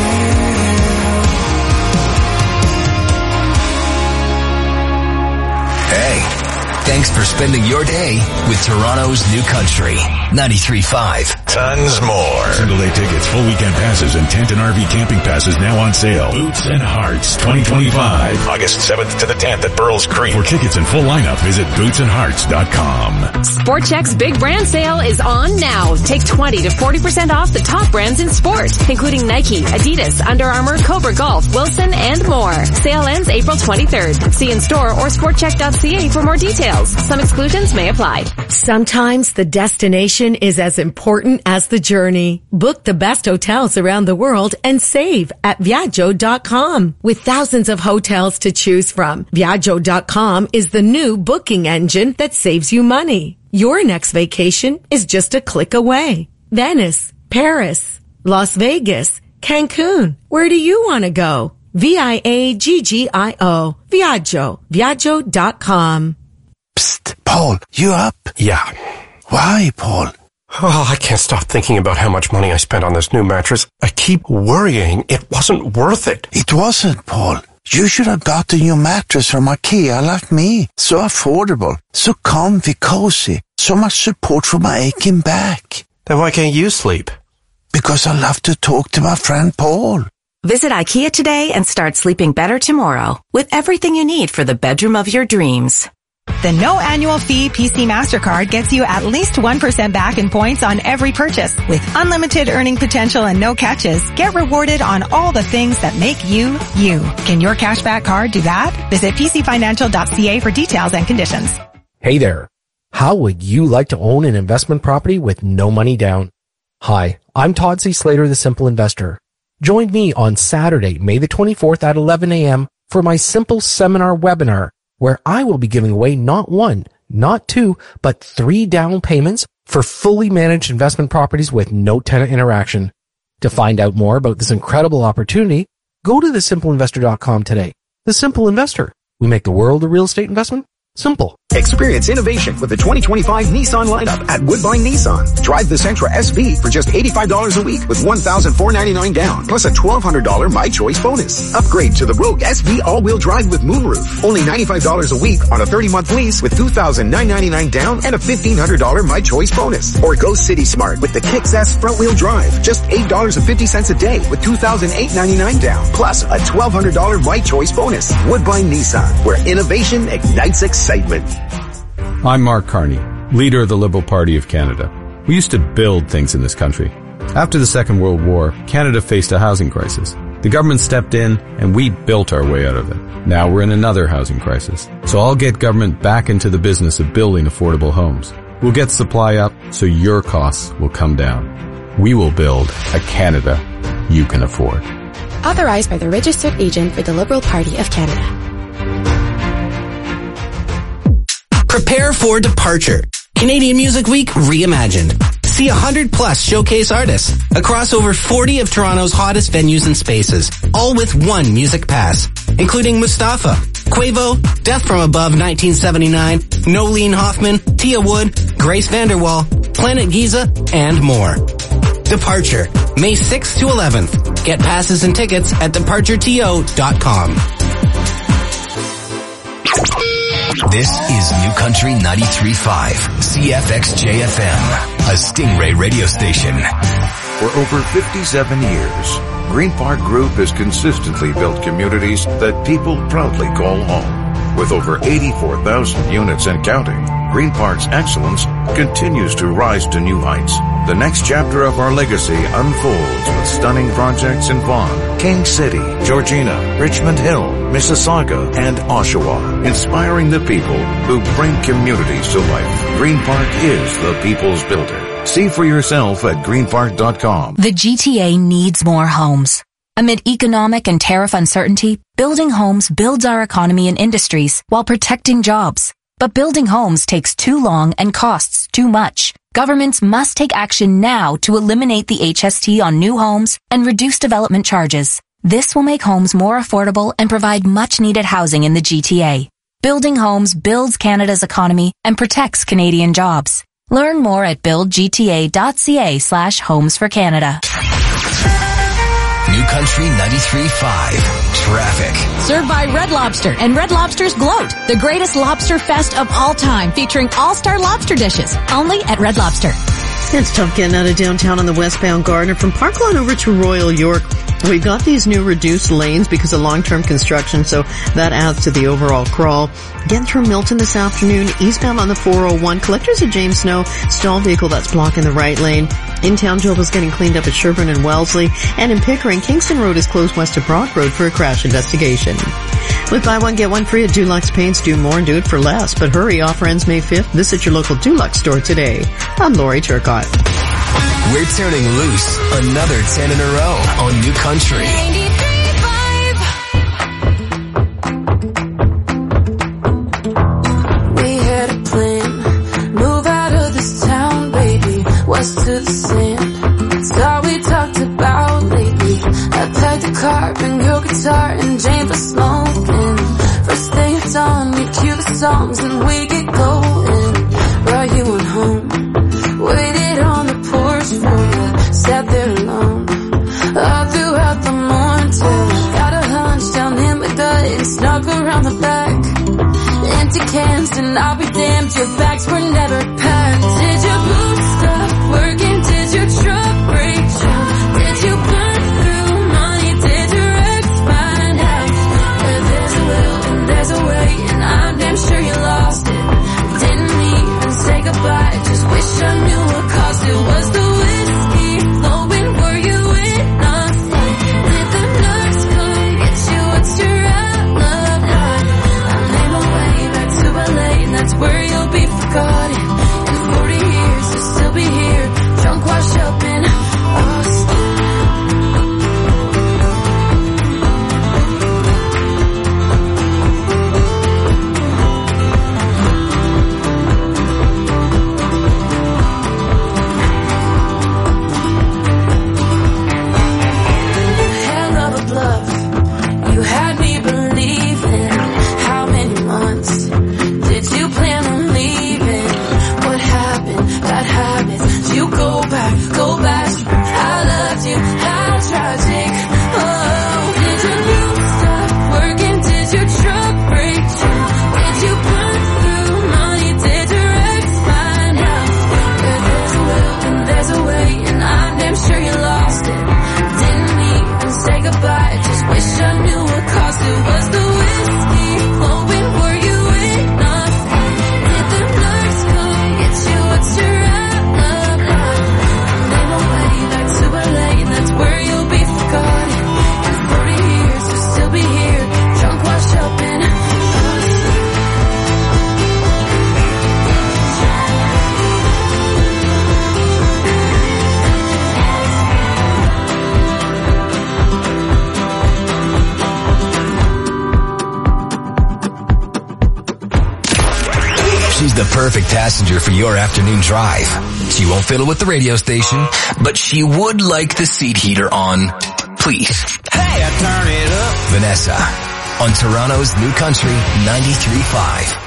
Hey, thanks for spending your day with Toronto's New Country. ninety-three point five. Tons more. Single day tickets, full weekend passes, and tent and R V camping passes now on sale. Boots and Hearts twenty twenty-five. August seventh to the tenth at Burles Creek. For tickets and full lineup, visit boots and hearts dot com. Sport Chek's big brand sale is on now. Take twenty to forty percent off the top brands in sport, including Nike, Adidas, Under Armour, Cobra Golf, Wilson, and more. Sale ends April twenty-third. See in store or sport chek dot c a for more details. Some exclusions may apply. Sometimes the destination is as important as the journey. Book the best hotels around the world and save at Viaggio dot com. With thousands of hotels to choose from, Viaggio dot com is the new booking engine that saves you money. Your next vacation is just a click away. Venice, Paris, Las Vegas, Cancun. Where do you want to go? V I A G G I O. Viaggio. Viaggio dot com. Psst, Paul, you up? Yeah. Why, Paul? Oh, I can't stop thinking about how much money I spent on this new mattress. I keep worrying it wasn't worth it. It wasn't, Paul. You should have got a new mattress from IKEA like me. So affordable, so comfy, cozy, so much support for my aching back. Then why can't you sleep? Because I love to talk to my friend Paul. Visit IKEA today and start sleeping better tomorrow with everything you need for the bedroom of your dreams. The no annual fee P C MasterCard gets you at least one percent back in points on every purchase. With unlimited earning potential and no catches, get rewarded on all the things that make you, you. Can your cashback card do that? Visit p c financial dot c a for details and conditions. Hey there. How would you like to own an investment property with no money down? Hi, I'm Todd C. Slater, the Simple Investor. Join me on Saturday, May the twenty-fourth at eleven a.m. for my Simple Seminar webinar, where I will be giving away not one, not two, but three down payments for fully managed investment properties with no tenant interaction. To find out more about this incredible opportunity, go to the simple investor dot com today. The Simple Investor. We make the world of real estate investment simple. Experience innovation with the twenty twenty-five Nissan lineup at Woodbine Nissan. Drive the Sentra S V for just eighty-five dollars a week with one thousand four hundred ninety-nine dollars down, plus a twelve hundred dollars My Choice bonus. Upgrade to the Rogue S V all-wheel drive with moonroof. Only ninety-five dollars a week on a thirty-month lease with two thousand nine hundred ninety-nine dollars down and a fifteen hundred dollars My Choice bonus. Or go City Smart with the Kicks S front-wheel drive. Just eight dollars and fifty cents a day with two thousand eight hundred ninety-nine dollars down, plus a twelve hundred dollars My Choice bonus. Woodbine Nissan, where innovation ignites excitement. I'm Mark Carney, leader of the Liberal Party of Canada. We used to build things in this country. After the Second World War, Canada faced a housing crisis. The government stepped in and we built our way out of it. Now we're in another housing crisis. So I'll get government back into the business of building affordable homes. We'll get supply up so your costs will come down. We will build a Canada you can afford. Authorized by the registered agent for the Liberal Party of Canada. Prepare for departure. Canadian Music Week reimagined. See one hundred plus showcase artists across over forty of Toronto's hottest venues and spaces, all with one music pass, including Mustafa, Quavo, Death from Above nineteen seventy-nine, Nolene Hoffman, Tia Wood, Grace Vanderwall, Planet Giza, and more. Departure, May sixth to eleventh. Get passes and tickets at departure t o dot com. This is New Country ninety-three point five, C F X J F M, a Stingray radio station. For over fifty-seven years, Green Park Group has consistently built communities that people proudly call home. With over eighty-four thousand units and counting, Green Park's excellence continues to rise to new heights. The next chapter of our legacy unfolds with stunning projects in Vaughan, King City, Georgina, Richmond Hill, Mississauga, and Oshawa, inspiring the people who bring communities to life. Green Park is the people's builder. See for yourself at green park dot com. The G T A needs more homes. Amid economic and tariff uncertainty, building homes builds our economy and industries while protecting jobs. But building homes takes too long and costs too much. Governments must take action now to eliminate the H S T on new homes and reduce development charges. This will make homes more affordable and provide much-needed housing in the G T A. Building homes builds Canada's economy and protects Canadian jobs. Learn more at build g t a dot c a slash homes for Canada. New Country ninety-three point five. Traffic. Served by Red Lobster and Red Lobster's Gloat, the greatest lobster fest of all time, featuring all-star lobster dishes, only at Red Lobster. It's tough getting out of downtown on the westbound Gardiner from Park Lawn over to Royal York. We've got these new reduced lanes because of long-term construction, so that adds to the overall crawl. Getting through Milton this afternoon, eastbound on the four oh one, collectors at James Snow, stall vehicle that's blocking the right lane. In-town job is getting cleaned up at Sherburne and Wellesley, and in Pickering, Kingston Road is closed west of Brock Road for a crash investigation. With buy one, get one free at Dulux Paints, do more and do it for less. But hurry, offer ends May fifth. Visit your local Dulux store today. I'm Lori Turcott. We're turning loose another ten in a row on New Country. We had a plan, move out of this town, baby, west to the sand. It's all we talked about lately. I packed a car, bring your guitar, and Jane for smoking. First thing it's on, you cue the songs, and we get going. Brought you on home, waited on the porch for you, sat there alone, all throughout the morning till got a hunch down in my gut and snuck around the back. Empty cans and I'll be damned, your bags were never packed. Did your boots stop working? Did your truck break down? Did you burn through money? Did your ex find out? There's a will and there's a way, and I'm damn sure you lost it. Didn't even say goodbye, just wish I knew what caused it. Was the whiskey flowing? Were you in a fight? Did the nurse come get you? What's your outlook like? I made my way back to L A, and that's where you'll be forgotten. In forty years, there's She's the perfect passenger for your afternoon drive. She won't fiddle with the radio station, but she would like the seat heater on. Please. Hey, I turn it up. Vanessa on Toronto's New Country ninety-three point five.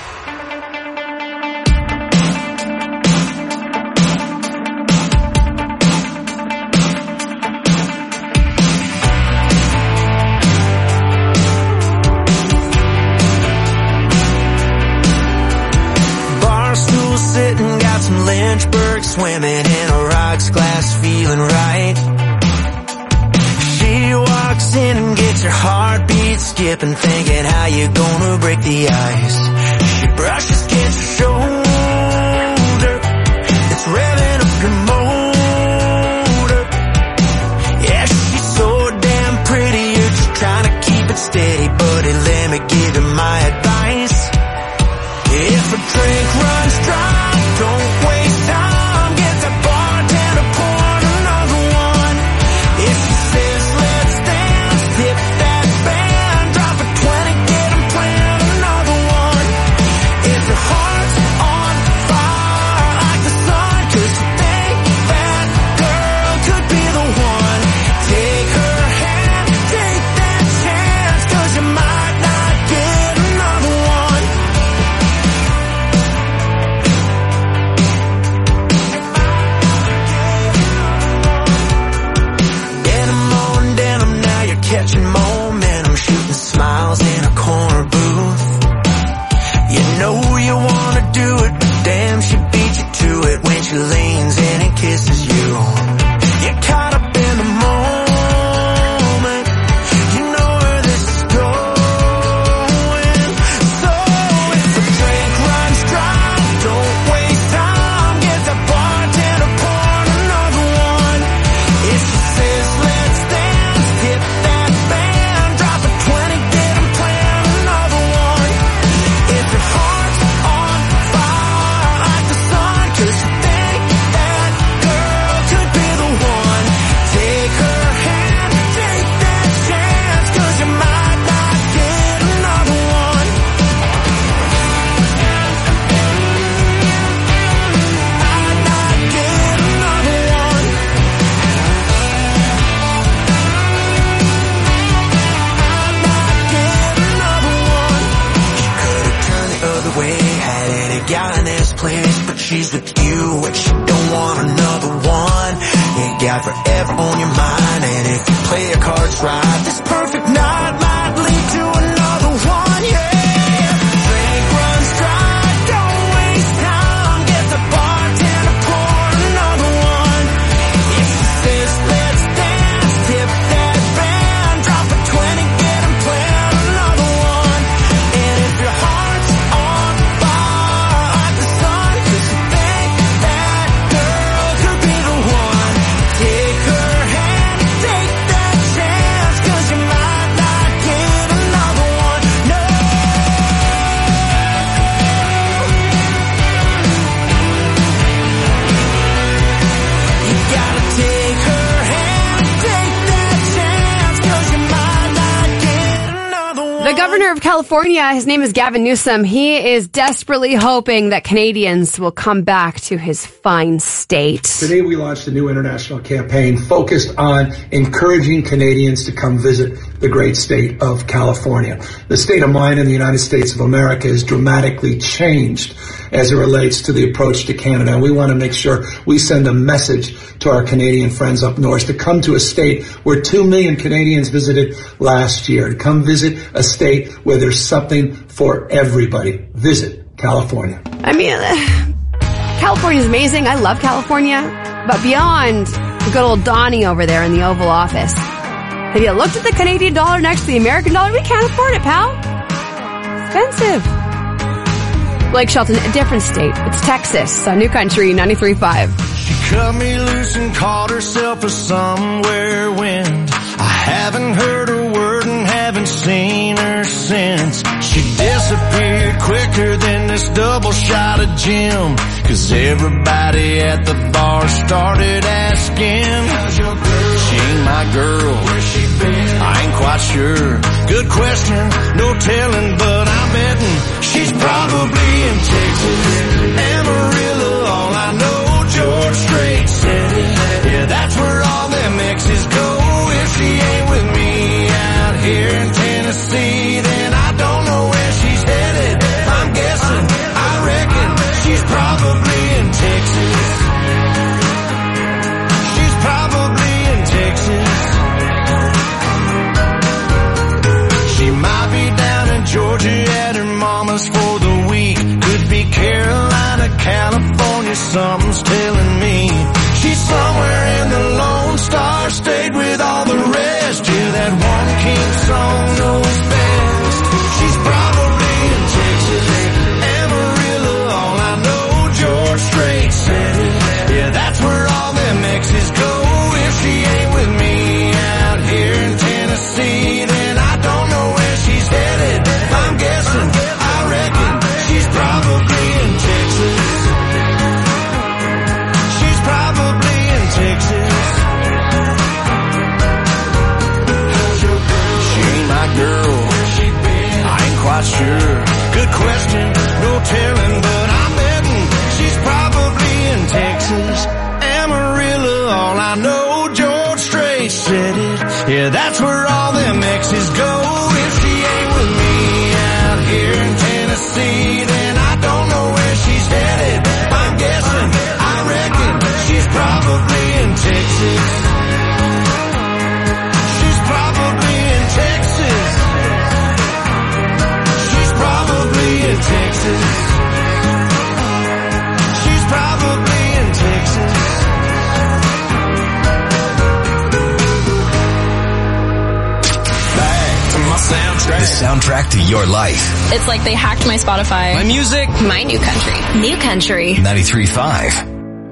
Lynchburg swimming in a rocks glass, feeling right. She walks in and gets her heartbeat skipping, thinking how you gonna break the ice. She brushes against her shoulder, it's revving up your motor. Yeah, she's so damn pretty, you're just trying to keep it steady, buddy, let me give you my advice. If a drink runs dry, don't waste time, get the bartender, pour another one. If she says let's dance, tip that band, drop a twenty, get 'em playing another one. If your heart's on fire like the sun, 'cause you think that girl could be the one, take her hand, take that chance, 'cause you might not get another one. Catching momentum, shooting smiles in a corner booth. You know you wanna do it, but damn, she beat you to it when she leans in and kisses you. You're caught up in the moment, you know where this is going. So if the drink runs dry, don't waste time, get the bartender, pour another one. If she says let's dance, hit that band, drop a twenty, get 'em playing another one. If your heart's on fire like the sun, 'cause you think that girl could be the one, take her hand, take that chance, 'cause you might not get another one. Might not get another one. Other way, had any guy in this place, but she's with you and she don't want another one. Ain't got forever on your mind, and if you play your cards right, this perfect night might lead to another one, yeah. Drink runs dry, don't waste time, get the bartender, pour another one. If she says let's dance, tip that band, drop a twenty, get 'em playing another one. And if your heart's on fire like the sun, 'cause you think that girl could be the one, take her hand, take that chance, 'cause you might not get another one. No. You gotta take her hand, take that chance, 'cause you might not get another one. The governor of California, his name is Gavin Newsom. He is desperately hoping that Canadians will come back to his fine state. Today we launched a new international campaign focused on encouraging Canadians to come visit the great state of California. The state of mind in the United States of America has dramatically changed as it relates to the approach to Canada. And we want to make sure we send a message to our Canadian friends up north to come to a state where two million Canadians visited last year, to come visit a state where there's something for everybody. Visit California. I mean, California is amazing. I love California. But beyond the good old Donnie over there in the Oval Office, have you looked at the Canadian dollar next to the American dollar? We can't afford it, pal. Expensive. Blake Shelton, a different state. It's Texas on New Country ninety-three point five. She cut me loose and called herself a somewhere wind. I haven't heard a word and haven't seen her since. She disappeared quicker than this double shot of gin. 'Cause everybody at the bar started asking, how's your girl? She ain't my girl. Where's she been? I ain't quite sure. Good question, no telling, but I'm betting she's probably in Texas. California, something's telling me she's somewhere in the Lone Star State with all the rest. Yeah, that one king song knows best. She's probably in Texas, Amarillo, all I know, George Strait said it. Yeah, that's where all them exes go. If she ain't with me out here in Tennessee, then I don't know where she's headed. I'm guessing, I reckon, she's probably in Texas. She's probably in Texas. She ain't my girl, I ain't quite sure. Good question, no telling, but I'm betting she's probably in Texas. Amarillo, all I know, George Strait said it. Yeah, that's where all them exes go. If she ain't with me out here in Tennessee, then I don't know where she's headed. I'm guessing, I reckon, she's probably in Texas. She's probably in Texas. She's probably in Texas. She's probably in Texas. Soundtrack. The soundtrack to your life. It's like they hacked my Spotify. My music. My new country. New country. ninety-three point five.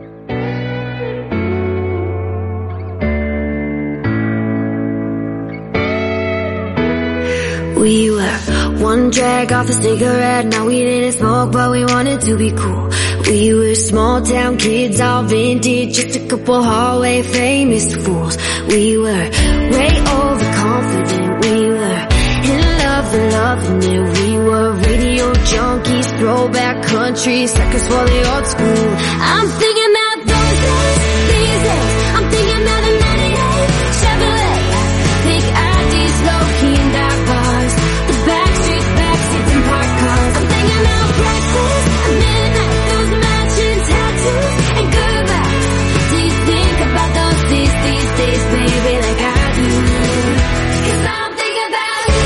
We were one drag off a cigarette. Now we didn't smoke, but we wanted to be cool. We were small town kids, all vintage, just a couple hallway famous fools. We were way overconfident. We were in love and loving it. We were radio junkies, throwback country, suckers for the old school. I'm thinking about those days, these days. I'm thinking about the ninety-eight Chevrolet, big I Ds, low key and dark bars, the back streets, backseats and parked cars. I'm thinking about breakfast at midnight, those matching tattoos and goodbyes. Do you think about those days, these days, baby, like I do? 'Cause I'm thinking about you.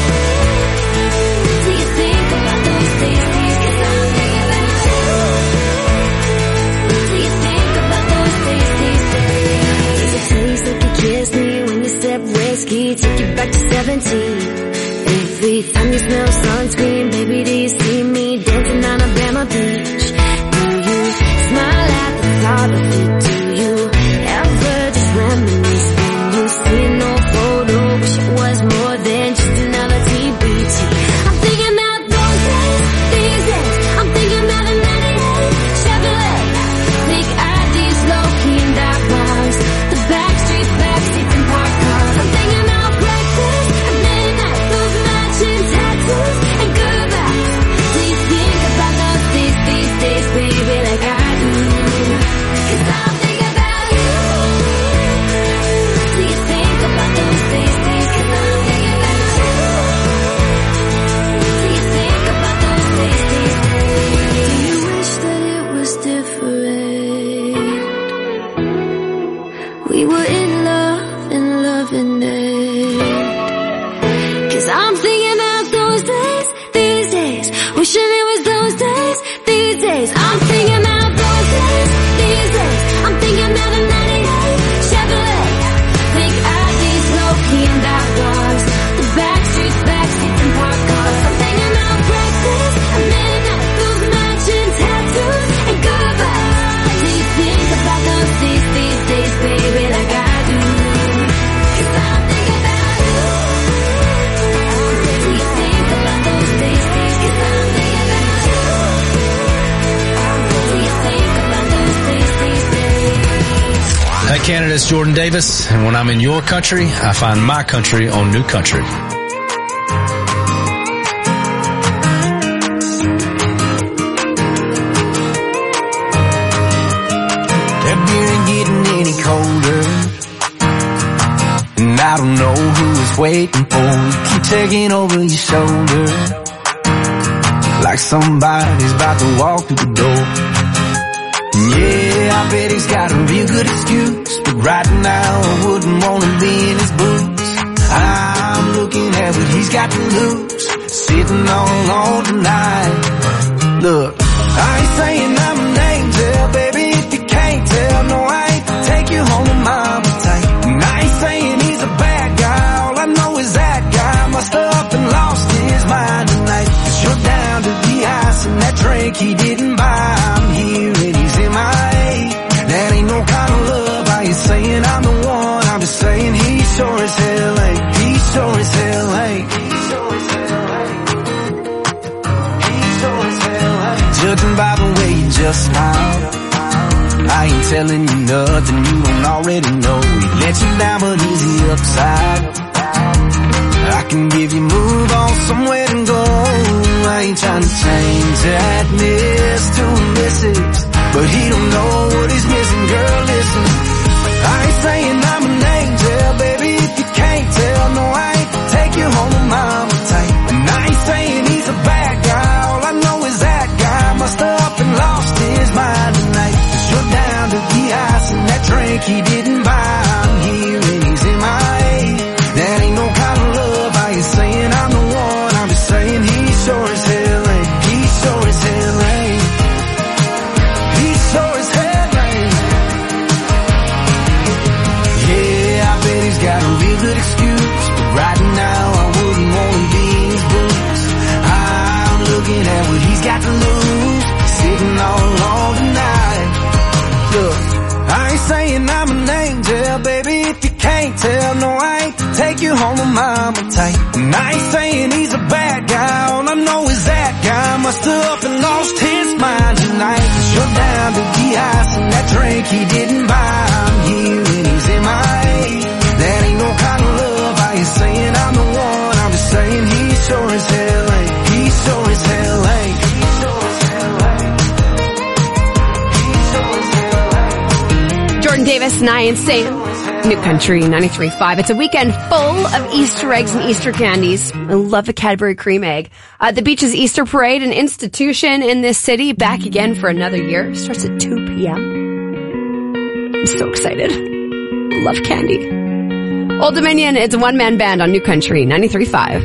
Do you think about those days, days? 'Cause I'm thinking about you. Do you think about those days, days, days? Does it taste like you kissed me when you sipped whiskey? Take you back to seventeen. Every time you smell sunscreen, baby, do you see me dancing on Alabama Beach? Do you smile at the thought of it? Do you ever just reminisce when you see no photo? Wish it was more than just another T B T. I'm thinking about those days, these days. I'm thinking about the ninety-eight Chevrolet, big I Ds, low key and dark bars, the back streets, backseats and parked cars. I'm thinking about breakfast at midnight, those matching tattoos and goodbyes. Do you think about those days, these days, baby, like I do? 'Cause I'm thinking about you. Do you think about those days, days? 'Cause I'm thinking about you. Do you think about those days, days, days? Do you wish that it was different? We were in love and loving it. 'Cause I'm thinking about those days, these days. Wishing it was those days, these days. I'm thinking about those days, these days. I'm thinking about the ninety-eight Chevrolet, big I Ds, low key and dark bars, the back streets, backseats and parked cars. I'm thinking about breakfast at midnight, those matching tattoos and goodbyes. Do you think about those days, these days, baby, like I do? 'Cause I'm thinking about you. Do you think about those days, days? 'Cause I'm thinking about you. Do you think about those days, days, days? Hey Canada, it's Jordan Davis, and when I'm in your country, I find my country on New Country. That beer ain't getting any colder, and I don't know who is waiting for you. Keep taking over your shoulder, like somebody's about to walk through the door. Yeah, I bet he's got a real good excuse, but right now I wouldn't want to be in his boots. I'm looking at what he's got to lose, sitting all alone tonight. Look, I ain't saying I'm drink he didn't buy. I'm here and he's M I A. That ain't no kind of love. I ain't saying I'm the one. I'm just saying he sure as hell ain't. He sure as hell ain't. He sure as hell ain't. He sure as hell ain't. Judging by the way you just smiled, I ain't telling you nothing you don't already know. He let you down but easy upside. I can give you move on somewhere to go. I ain't trying to change that miss to a missus, but he don't know what he's missing. Girl, listen, I ain't saying I'm an angel, baby, if you can't tell. No, I ain't take you home with mama tight. And I ain't saying he's a bad guy. All I know is that guy must have up and lost his mind tonight. Cause you're down to the ice and that drink he didn't buy. I'm here and he's in my A. That ain't no kind of love. I ain't saying I'm the one. I'm just saying he sure as hell ain't. He sure as hell ain't. He sure as hell ain't. Yeah, I bet he's got a real good excuse, but right now I wouldn't want to be in his boots. I'm looking at what he's got to lose, sitting all alone tonight. Look, I ain't saying I'm an angel, baby, if you can't tell. No, I ain't take you home with mama tight. And I ain't saying he's a bad guy. All I know is that guy must have up and lost his mind tonight. Cause you're down to the ice and that drink he didn't buy. I'm here and he's in my A. That ain't no kind of love. I ain't saying I'm the one. I'm just saying he sure as hell ain't. He sure as hell ain't. He sure as hell ain't. He sure as hell ain't. Jordan Davis and I Insane. New Country ninety-three point five. It's a weekend full of Easter eggs and Easter candies. I love a Cadbury cream egg. Uh, the Beaches Easter Parade, an institution in this city, back again for another year. Starts at two p.m. I'm so excited. Love candy. Old Dominion, it's a one-man band on New Country ninety-three point five.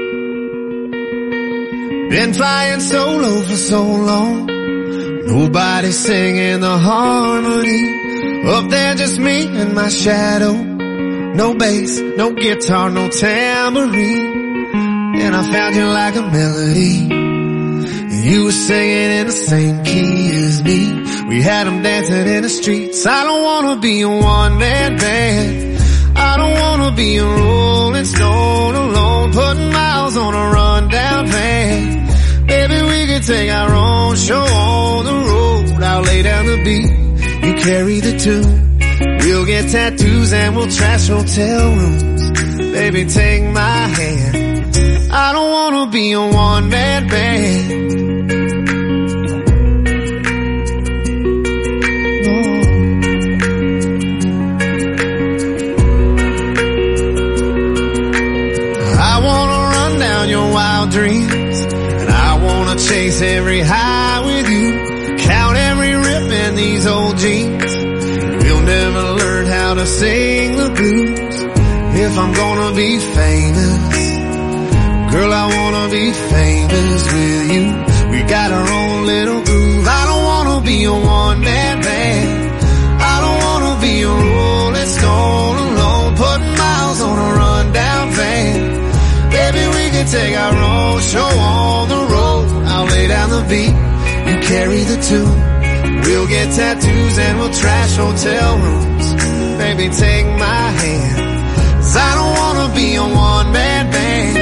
Been flying solo for so long. Nobody singing the harmony. Up there just me and my shadow. No bass, no guitar, no tambourine. And I found you like a melody. And you were singing in the same key as me. We had them dancing in the streets. I don't wanna be a one-man band. I don't wanna be a rolling stone alone, putting miles on a rundown van. Maybe we could take our own show on the road. I'll lay down the beat, you carry the tune. We'll get tattoos and we'll trash hotel rooms. Baby, take my hand. I don't wanna be a one-man band. Dreams, and I wanna chase every high with you, count every rip in these old jeans. We'll never learn how to sing the blues. If I'm gonna be famous, girl, I wanna be famous with you. We got our own little groove. I don't wanna be a one-man band. I don't wanna be a rolling stone alone, putting miles on a rundown van. Baby, we can take our own show on the road. I'll lay down the beat, you carry the tune. We'll get tattoos and we'll trash hotel rooms. Baby, take my hand, 'cause I don't wanna be a one-man band.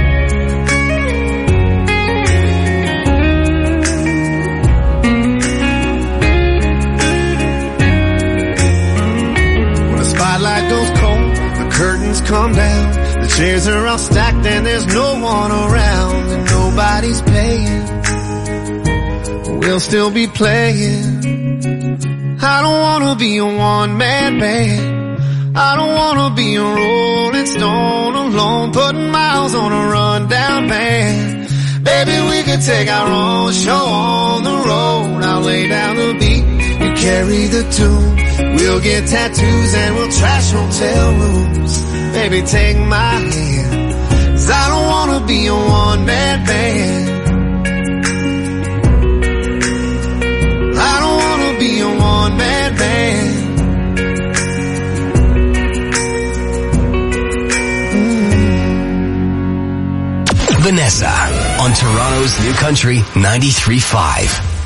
When the spotlight goes cold, the curtains come down. The chairs are all stacked and there's no one around, and nobody's paying. We'll still be playing. I don't wanna be a one-man band. I don't wanna be a rolling stone alone, putting miles on a rundown van. Baby, we could take our own show on the road. I'll lay down the beat, you carry the tune. We'll get tattoos and we'll trash hotel rooms. Baby, take my hand, 'cause I don't wanna be a one-man band. I don't wanna be a one-man band. Mm. Vanessa on on Toronto's New Country ninety-three point five.